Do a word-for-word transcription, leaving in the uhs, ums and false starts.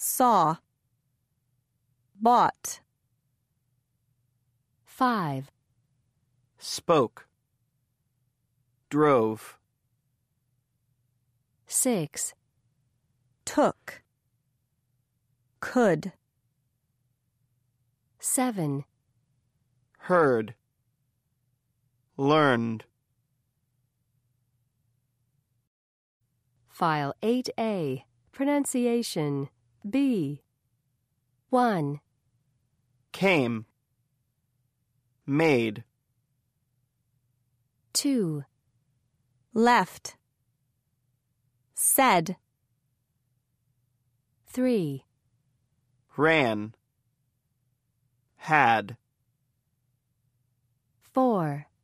saw, bought. five. Spoke, drove. six. Took, could. seven. Heard, learned. File eight A. Pronunciation B. one. Came, made. two. Left, said. three. Ran, had. four.